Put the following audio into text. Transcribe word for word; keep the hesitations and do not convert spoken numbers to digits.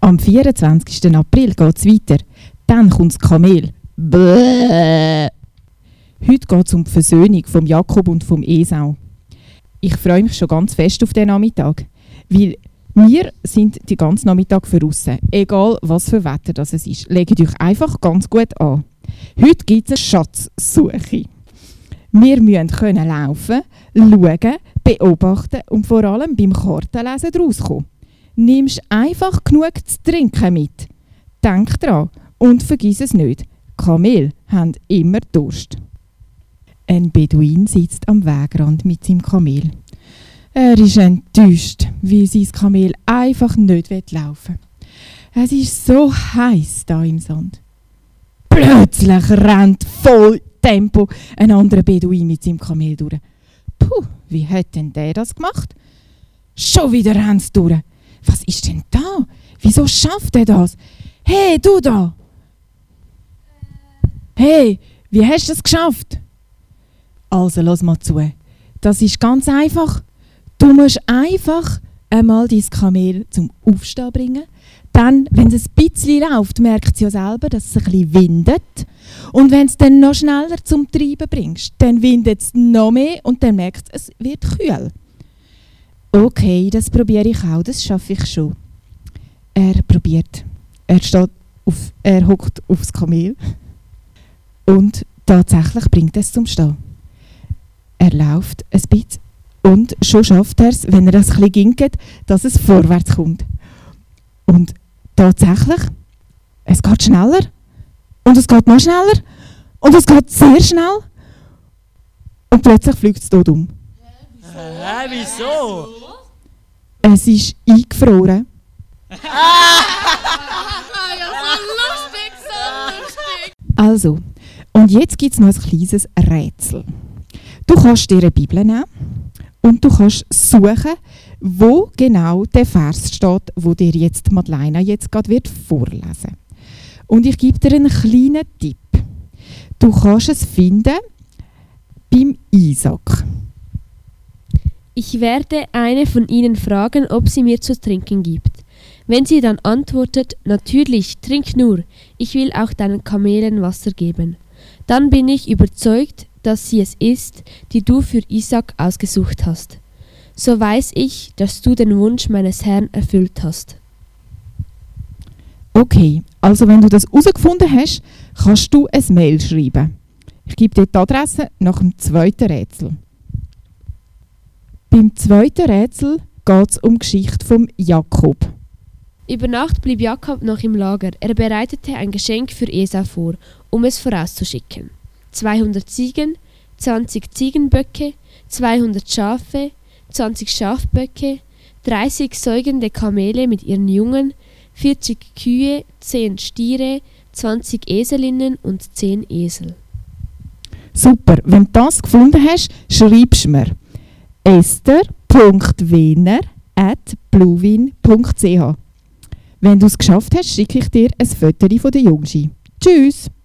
Am vierundzwanzigsten April geht es weiter. Dann kommt das Kamel. Bäh. Heute geht es um die Versöhnung von Jakob und vom Esau. Ich freue mich schon ganz fest auf den Nachmittag, weil wir sind den ganzen Nachmittag draussen, egal was für Wetter das es ist. Legt euch einfach ganz gut an. Heute gibt es eine Schatzsuche. Wir müssen können laufen, schauen, beobachten und vor allem beim Kartenlesen rauskommen. Nimmst einfach genug zu trinken mit. Denk dran und vergiss es nicht. Kamel haben immer Durst. Ein Beduin sitzt am Wegrand mit seinem Kamel. Er ist enttäuscht, weil sein Kamel einfach nicht laufen will. Es ist so heiß da im Sand. Plötzlich rennt voll Tempo ein anderer Beduin mit seinem Kamel durch. Puh, wie hat denn der das gemacht? Schon wieder rennt es durch. Was ist denn da? Wieso schafft er das? Hey, du da! Hey, wie hast du es geschafft? Also, lass mal zu. Das ist ganz einfach. Du musst einfach einmal dein Kamel zum Aufstehen bringen. Dann, wenn es ein bisschen läuft, merkt es ja selber, dass es ein bisschen windet. Und wenn es dann noch schneller zum Treiben bringst, dann windet es noch mehr und dann merkt es, es wird kühl. Okay, das probiere ich auch, das schaffe ich schon. Er probiert. Er steht auf, er hockt aufs Kamel und tatsächlich bringt es zum Stehen. Er läuft ein bisschen und schon schafft er es, wenn er das ein bisschen ginket, dass es vorwärts kommt. Und tatsächlich, es geht schneller und es geht noch schneller und es geht sehr schnell und plötzlich fliegt es dort um. Hä, wieso? Es ist eingefroren. Ah, ja, so lustig, so lustig. Also, und jetzt gibt es noch ein kleines Rätsel. Du kannst dir eine Bibel nehmen und du kannst suchen, wo genau der Vers steht, wo dir jetzt Madeleine jetzt gerade wird vorlesen. Und ich gebe dir einen kleinen Tipp. Du kannst es finden beim Isaak. Ich werde eine von ihnen fragen, ob sie mir zu trinken gibt. Wenn sie dann antwortet, natürlich, trink nur, ich will auch deinen Kamelen Wasser geben. Dann bin ich überzeugt, dass sie es ist, die du für Isaak ausgesucht hast. So weiß ich, dass du den Wunsch meines Herrn erfüllt hast. Okay, also wenn du das herausgefunden hast, kannst du ein Mail schreiben. Ich gebe dir die Adresse nach dem zweiten Rätsel. Beim zweiten Rätsel geht es um die Geschichte von Jakob. Über Nacht blieb Jakob noch im Lager. Er bereitete ein Geschenk für Esau vor, um es vorauszuschicken. zweihundert Ziegen, zwanzig Ziegenböcke, zweihundert Schafe, zwanzig Schafböcke, dreißig säugende Kamele mit ihren Jungen, vierzig Kühe, zehn Stiere, zwanzig Eselinnen und zehn Esel. Super, wenn du das gefunden hast, schreibst du mir esther punkt wiener at bluewin punkt c h. Wenn du es geschafft hast, schicke ich dir ein Foto von der Jungschi. Tschüss!